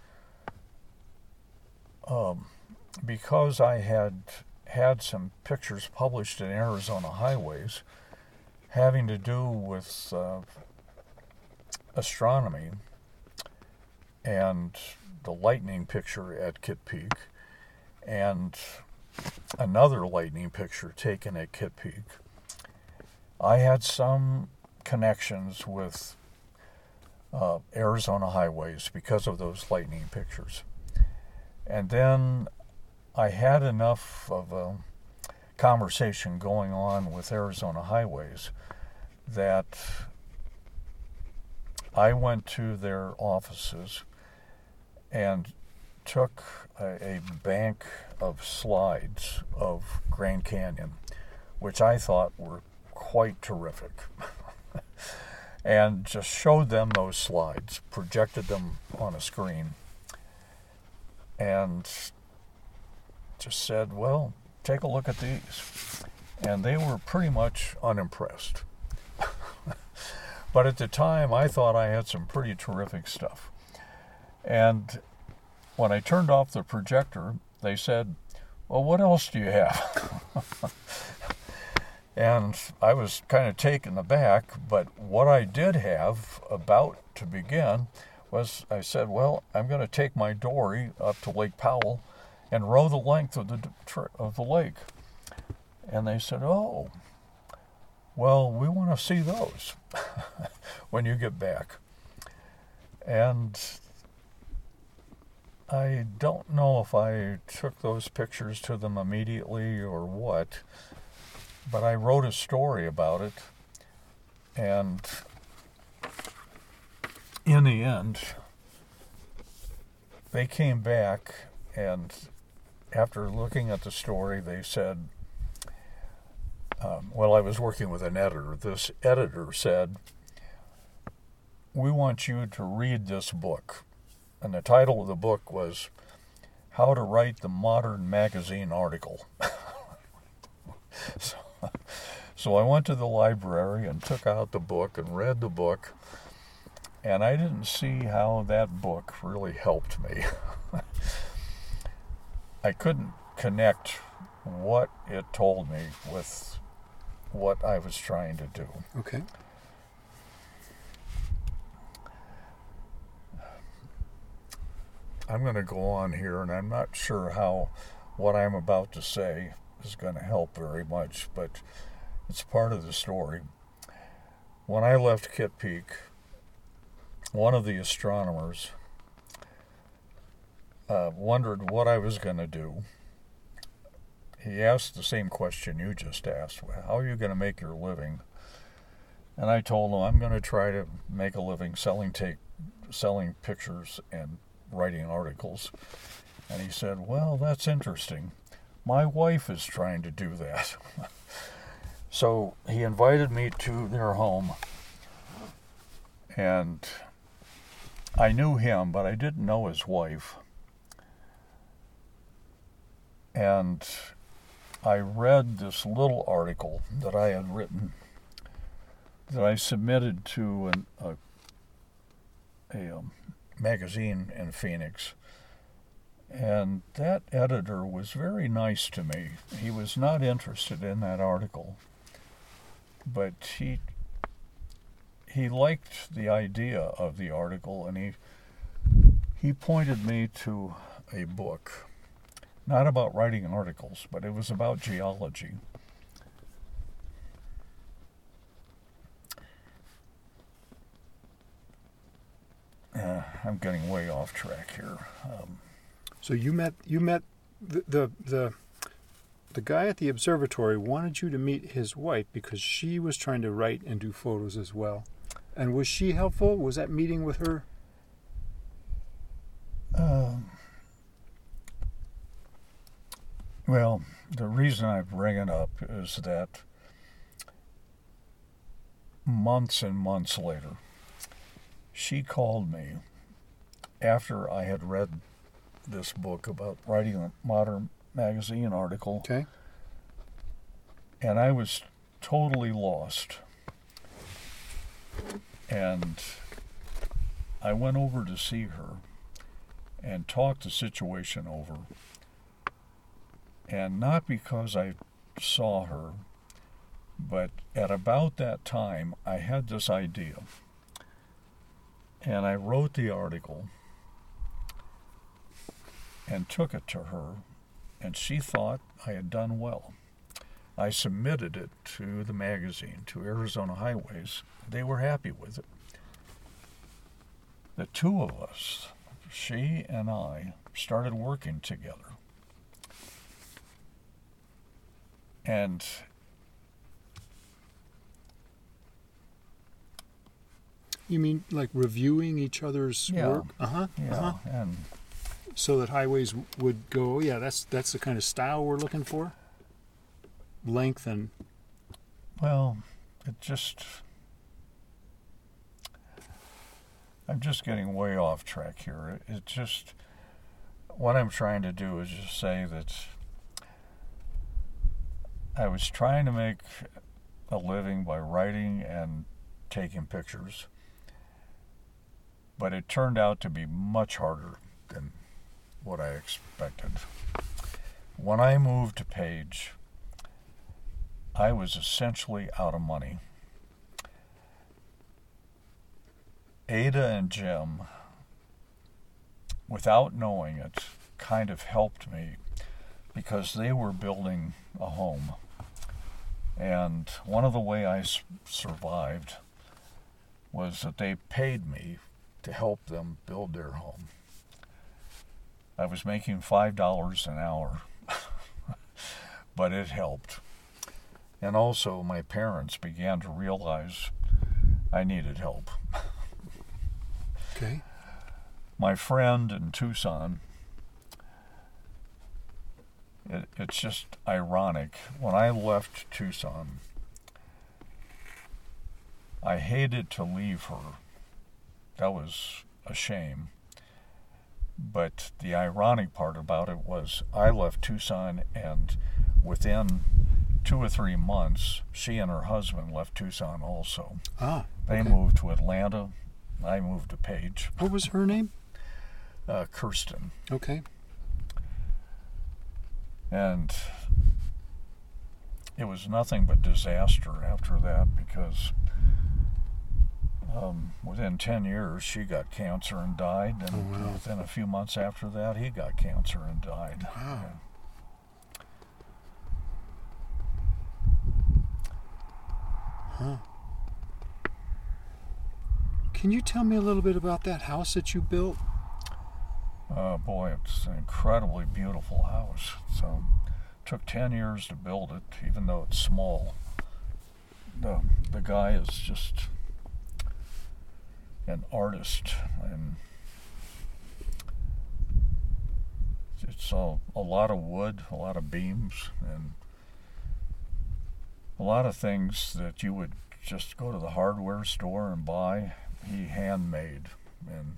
um, because I had had some pictures published in Arizona Highways having to do with uh, astronomy and the lightning picture at Kitt Peak and another lightning picture taken at Kitt Peak, I had some connections with uh, Arizona Highways because of those lightning pictures. And then I had enough of a conversation going on with Arizona Highways that I went to their offices and took a, a bank of slides of Grand Canyon, which I thought were quite terrific, and just showed them those slides, projected them on a screen, and just said, well, take a look at these. And they were pretty much unimpressed. But at the time, I thought I had some pretty terrific stuff. And when I turned off the projector, they said, well, what else do you have? And I was kind of taken aback, but what I did have about to begin was I said, well, I'm going to take my dory up to Lake Powell and row the length of the of the lake. And they said, oh, well, we want to see those when you get back. And I don't know if I took those pictures to them immediately or what, but I wrote a story about it. And in the end, they came back, and after looking at the story, they said, um, well, I was working with an editor. This editor said, we want you to read this book. And the title of the book was How to Write the Modern Magazine Article. so, so I went to the library and took out the book and read the book, and I didn't see how that book really helped me. I couldn't connect what it told me with what I was trying to do. Okay. I'm going to go on here, and I'm not sure how what I'm about to say is going to help very much, but it's part of the story. When I left Kitt Peak, one of the astronomers uh, wondered what I was going to do. He asked the same question you just asked. How are you going to make your living? And I told him I'm going to try to make a living selling tape, selling pictures and writing articles. And he said, well, that's interesting. My wife is trying to do that. So he invited me to their home. And I knew him, but I didn't know his wife. And I read this little article that I had written that I submitted to an, a, a um, magazine in Phoenix. And that editor was very nice to me. He was not interested in that article, but he he liked the idea of the article, and he he pointed me to a book, not about writing articles, but it was about geology. Uh, I'm getting way off track here. Um, So you met you met the, the the the guy at the observatory wanted you to meet his wife because she was trying to write and do photos as well. And was she helpful? Was that meeting with her? Um, well, the reason I bring it up is that months and months later, she called me after I had read this book about writing a modern magazine article. Okay. And I was totally lost. And I went over to see her and talked the situation over. And not because I saw her, but at about that time, I had this idea. And I wrote the article and took it to her, and she thought I had done well. I submitted it to the magazine, to Arizona Highways. They were happy with it. The two of us, she and I, started working together. And You mean like reviewing each other's yeah, work? Uh-huh. yeah, Uh-huh. and So that Highways would go, oh, yeah, that's that's the kind of style we're looking for. Length and well, it just, I'm just getting way off track here. It, it just, what I'm trying to do is just say that I was trying to make a living by writing and taking pictures, but it turned out to be much harder than what I expected. When I moved to Page, I was essentially out of money. Ada and Jim, without knowing it, kind of helped me because they were building a home. And one of the ways I s- survived was that they paid me to help them build their home. I was making five dollars an hour, but it helped. And also, my parents began to realize I needed help. okay. My friend in Tucson, it, it's just ironic. When I left Tucson, I hated to leave her. That was a shame. But the ironic part about it was I left Tucson, and within two or three months, she and her husband left Tucson also. Ah. They okay. moved to Atlanta. I moved to Page. What was her name? Uh, Kirsten. Okay. And it was nothing but disaster after that because um, within ten years she got cancer and died, and Oh, wow. within a few months after that he got cancer and died. Wow. Huh. Can you tell me a little bit about that house that you built? Uh, boy, it's an incredibly beautiful house. So, it took ten years to build it, even though it's small. The, the guy is just an artist, and it's a, a lot of wood, a lot of beams, and a lot of things that you would just go to the hardware store and buy. He handmade, and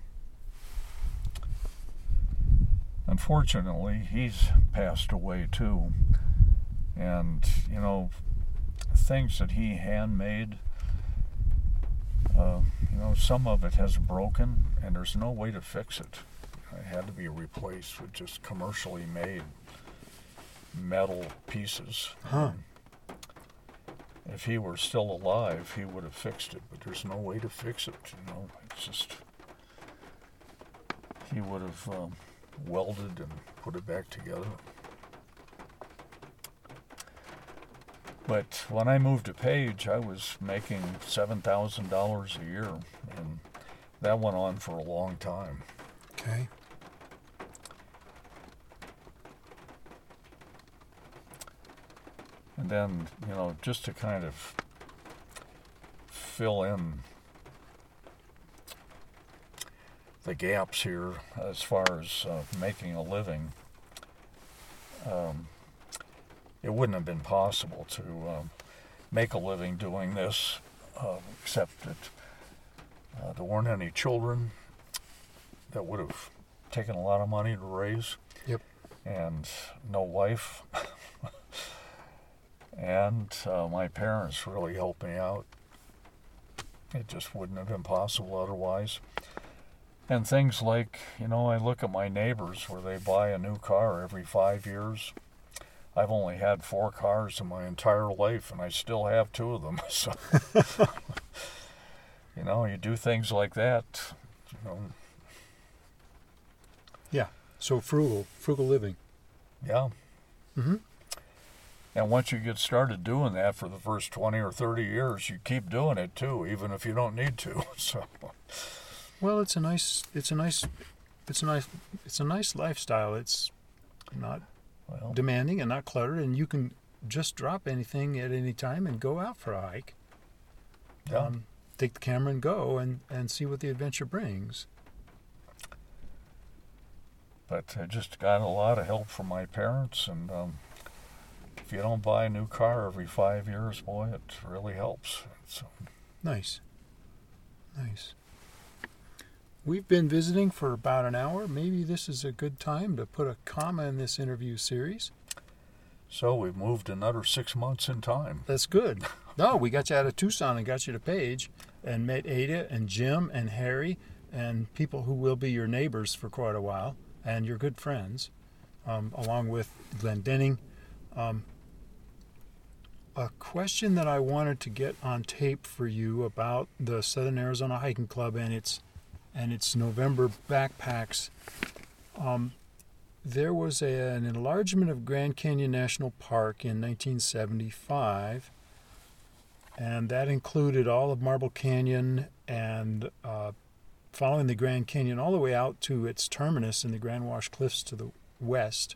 unfortunately he's passed away too. And you know, things that he handmade, uh, you know, some of it has broken and there's no way to fix it. It had to be replaced with just commercially made metal pieces. Huh. If he were still alive, he would have fixed it, but there's no way to fix it, you know. It's just, he would have um, welded and put it back together. But when I moved to Page, I was making seven thousand dollars a year, and that went on for a long time. Okay. And then, you know, just to kind of fill in the gaps here as far as uh, making a living, um, it wouldn't have been possible to um, make a living doing this, uh, except that uh, there weren't any children that would have taken a lot of money to raise. Yep. And no wife. And uh, my parents really helped me out. It just wouldn't have been possible otherwise. And things like, you know, I look at my neighbors where they buy a new car every five years. I've only had four cars in my entire life, and I still have two of them. So, you know, you do things like that, you know. Yeah, so frugal, frugal living. Yeah. Mm-hmm. And once you get started doing that for the first twenty or thirty years, you keep doing it too, even if you don't need to. So, well, it's a nice, it's a nice, it's a nice, it's a nice lifestyle. It's not well, demanding and not cluttered, and you can just drop anything at any time and go out for a hike. Yeah. Um, take the camera and go and, and see what the adventure brings. But I just got a lot of help from my parents, and um, if you don't buy a new car every five years, boy, it really helps. So. Nice. Nice. We've been visiting for about an hour. Maybe this is a good time to put a comma in this interview series. So we've moved another six months in time. That's good. No, we got you out of Tucson and got you to Page and met Ada and Jim and Harry and people who will be your neighbors for quite a while and your good friends, um, along with Glendenning. Um, a question that I wanted to get on tape for you about the Southern Arizona Hiking Club and its and its November backpacks. Um, there was a, an enlargement of Grand Canyon National Park in nineteen seventy-five, and that included all of Marble Canyon and uh, following the Grand Canyon all the way out to its terminus in the Grand Wash Cliffs to the west.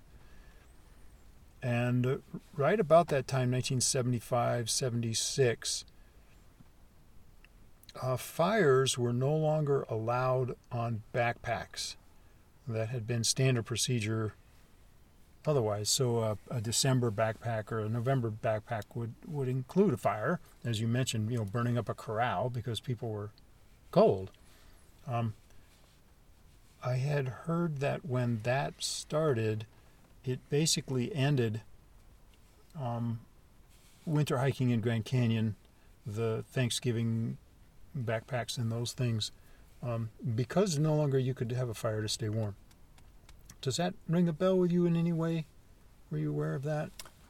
And right about that time, nineteen seventy-five, seventy-six, uh, fires were no longer allowed on backpacks. That had been standard procedure otherwise. So uh, a December backpack or a November backpack would, would include a fire, as you mentioned, you know, burning up a corral because people were cold. Um, I had heard that when that started, it basically ended um, winter hiking in Grand Canyon, the Thanksgiving backpacks and those things, um, because no longer you could have a fire to stay warm. Does that ring a bell with you in any way? Were you aware of that?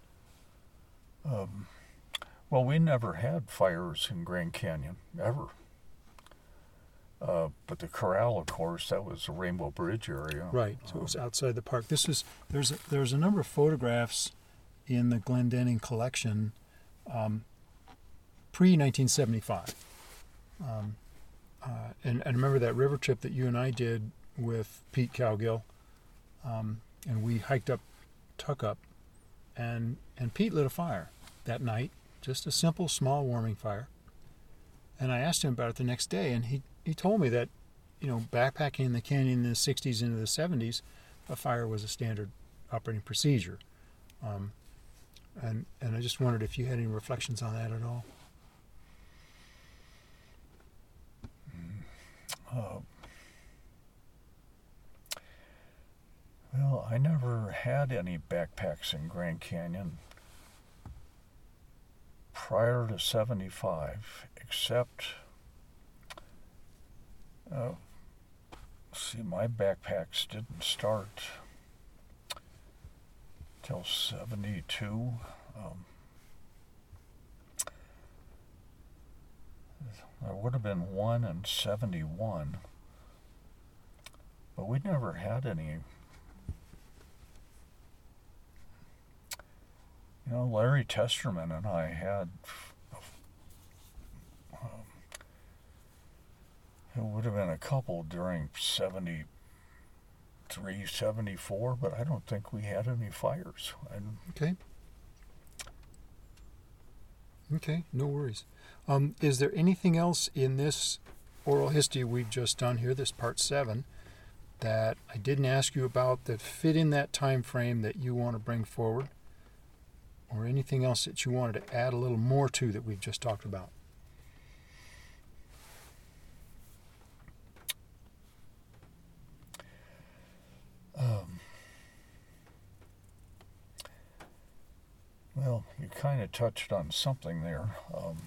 Um, well, we never had fires in Grand Canyon, ever. Uh, but the corral, of course, that was the Rainbow Bridge area. Right, so it was outside the park. This is there's a, there's a number of photographs in the Glendenning collection, um, pre nineteen seventy-five. Um, uh, and, and I remember that river trip that you and I did with Pete Cowgill. Um, and we hiked up Tuckup, and and Pete lit a fire that night, just a simple, small warming fire. And I asked him about it the next day, and he, he told me that, you know, backpacking in the canyon in the sixties into the seventies, a fire was a standard operating procedure. Um, and and I just wondered if you had any reflections on that at all. Uh, well, I never had any backpacks in Grand Canyon prior to seventy-five, except, uh, see, my backpacks didn't start till seventy-two. Um, there would have been one in seventy-one, but we never had any. You know, Larry Testerman and I had, um, it would have been a couple during seventy-three, seventy-four, but I don't think we had any fires. And Okay. Okay, no worries. Um, is there anything else in this oral history we've just done here, this part seven, that I didn't ask you about that fit in that time frame that you want to bring forward? Or anything else that you wanted to add a little more to that we've just talked about? Um, well, you kind of touched on something there. Um,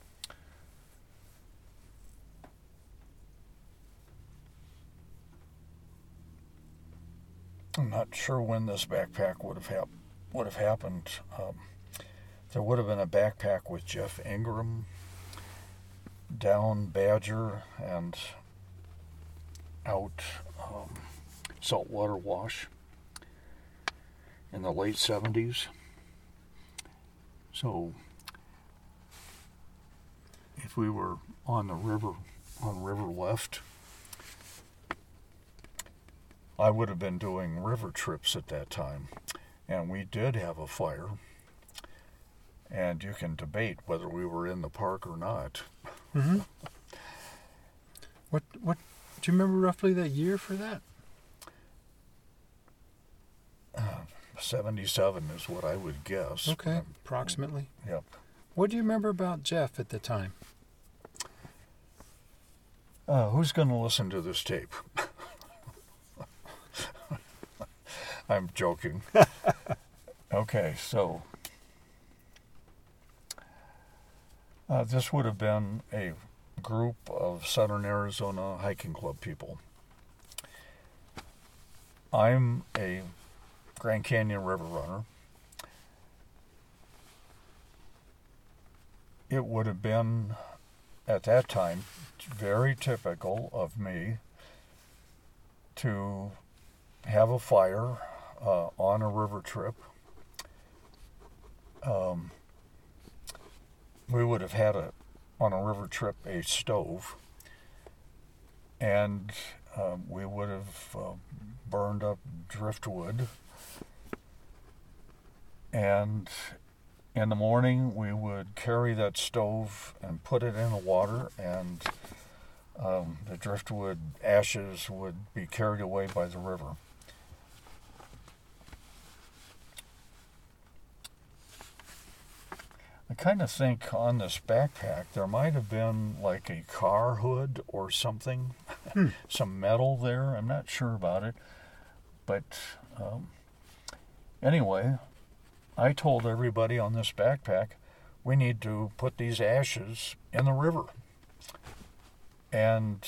I'm not sure when this backpack would have happened. Would have happened. Um, there would have been a backpack with Jeff Ingram down Badger and out um, Saltwater Wash in the late seventies. So if we were on the river, on River Left, I would have been doing river trips at that time. And we did have a fire, and you can debate whether we were in the park or not. Mm-hmm. What what do you remember roughly that year for that? Uh, seventy-seven is what I would guess. Okay, Um, approximately. Yep. What do you remember about Jeff at the time? Uh, who's going to listen to this tape? I'm joking. Okay, so uh, this would have been a group of Southern Arizona Hiking Club people. I'm a Grand Canyon river runner. It would have been, at that time, very typical of me to have a fire uh, on a river trip. Um, we would have had a on a river trip a stove, and um, we would have uh, burned up driftwood, and in the morning we would carry that stove and put it in the water, and um, the driftwood ashes would be carried away by the river. I kind of think on this backpack there might have been like a car hood or something, Hmm. some metal there. I'm not sure about it. But um, anyway, I told everybody on this backpack we need to put these ashes in the river. And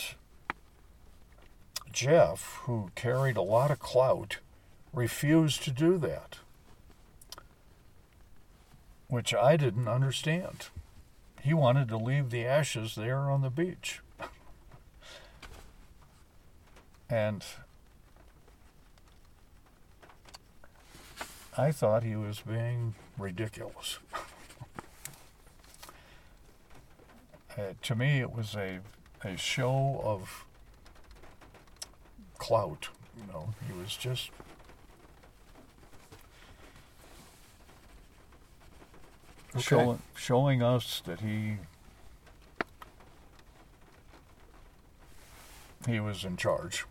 Jeff, who carried a lot of clout, refused to do that, which I didn't understand. He wanted to leave the ashes there on the beach. And I thought he was being ridiculous. uh, to me, it was a a show of clout. You know, he was just Okay. showing showing us that he he was in charge.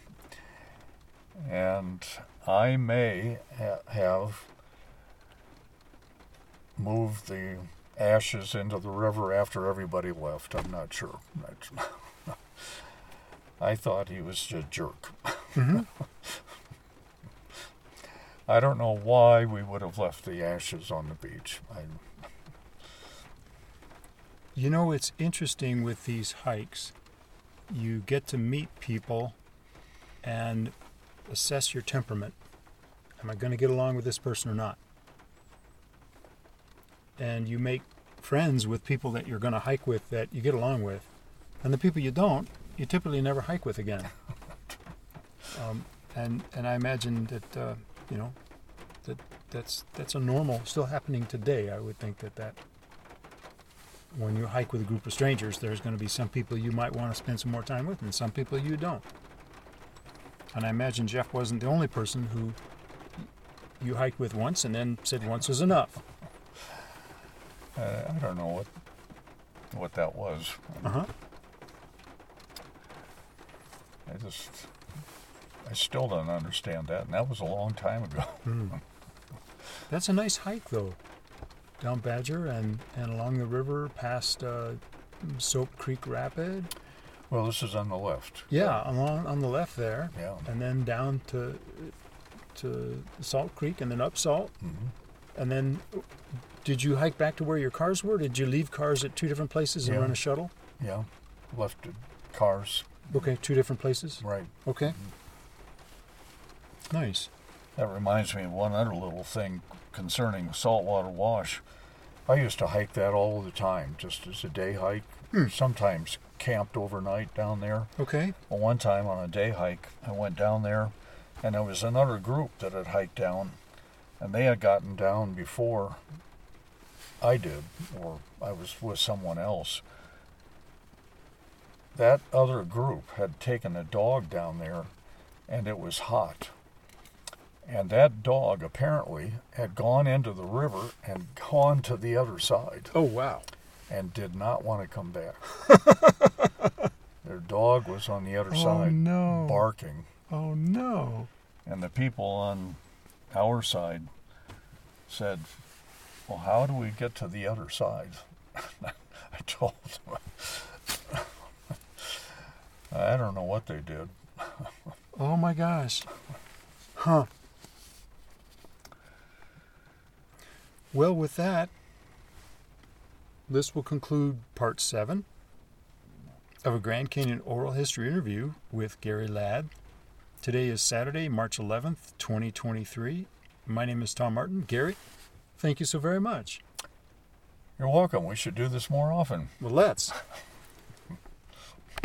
And I may ha- have moved the ashes into the river after everybody left. I'm not sure. Not- I thought he was a jerk. Mm-hmm. I don't know why we would have left the ashes on the beach. I, You know, it's interesting with these hikes. You get to meet people and assess your temperament. Am I going to get along with this person or not? And you make friends with people that you're going to hike with that you get along with. And the people you don't, you typically never hike with again. Um, and and I imagine that, uh, you know, that that's that's a normal, still happening today. I would think that that when you hike with a group of strangers, there's going to be some people you might want to spend some more time with and some people you don't. And I imagine Jeff wasn't the only person who you hiked with once and then said once is enough. uh, I don't know what what that was. Uh-huh. I just, I still don't understand that, and that was a long time ago. Mm. That's a nice hike, though. Down Badger and, and along the river past uh, Soap Creek Rapid. Well, this is on the left. Yeah, along on the left there. Yeah. And then down to to Salt Creek and then up Salt. Mm-hmm. And then did you hike back to where your cars were? Did you leave cars at two different places and Yeah. run a shuttle? Yeah. Left the cars. Okay, two different places? Right. Okay. Nice. That reminds me of one other little thing concerning saltwater wash. I used to hike that all the time, just as a day hike. Hmm. Sometimes camped overnight down there. Okay. Well, one time on a day hike, I went down there, and there was another group that had hiked down, and they had gotten down before I did, or I was with someone else. That other group had taken a dog down there, and it was hot. And that dog apparently had gone into the river and gone to the other side Oh, wow. and did not want to come back. Their dog was on the other Oh, side no. barking. Oh, no. And the people on our side said, well, how do we get to the other side? I told them, I don't know what they did. Oh, my gosh. Huh. Well, with that, this will conclude part seven of a Grand Canyon oral history interview with Gary Ladd. Today is Saturday, March eleventh, twenty twenty-three. My name is Tom Martin. Gary, thank you so very much. You're welcome. We should do this more often. Well, let's.